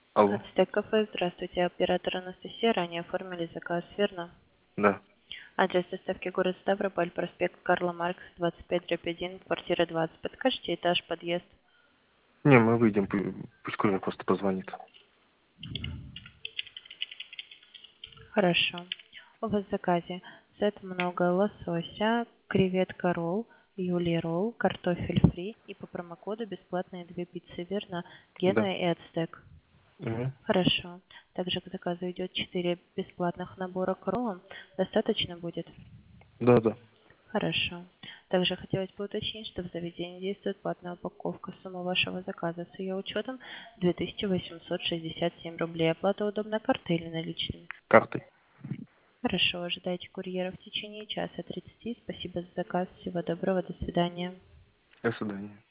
Алло. Ацтек кафе, здравствуйте. Оператор Анастасия, ранее оформили заказ, верно? Да. Адрес доставки город Ставрополь, проспект Карла Маркса, 25/1, квартира 20. Подскажите этаж, подъезд? Не, мы выйдем, пусть курьер просто позвонит. Хорошо. У вас в заказе сет много лосося, креветка ролл, юли ролл, картофель фри и по промокоду бесплатные 2 пиццы, верно? Да. Генуя и Ацтек. Угу. Хорошо. Также к заказу идет 4 бесплатных набора к роллам. Достаточно будет? Да, да. Хорошо. Также хотелось бы уточнить, что в заведении действует платная упаковка. Сумма вашего заказа с ее учетом 2867 рублей. Оплата удобной картой или наличными? Картой. Хорошо. Ожидайте курьера в течение часа 30. Спасибо за заказ. Всего доброго. До свидания. До свидания.